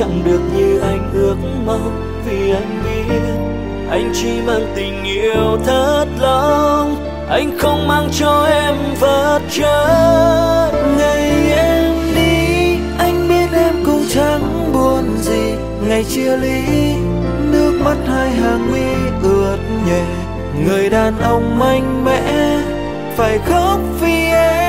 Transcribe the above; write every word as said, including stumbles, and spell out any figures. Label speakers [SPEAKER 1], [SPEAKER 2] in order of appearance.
[SPEAKER 1] chẳng được như anh ước mong. Vì anh biết anh chỉ mang tình yêu thật lòng, anh không mang cho em vật chất. Ngày em đi anh biết em cũng chẳng buồn gì, ngày chia ly nước mắt hai hàng mi ướt nhòe. Người đàn ông mạnh mẽ phải khóc vì em.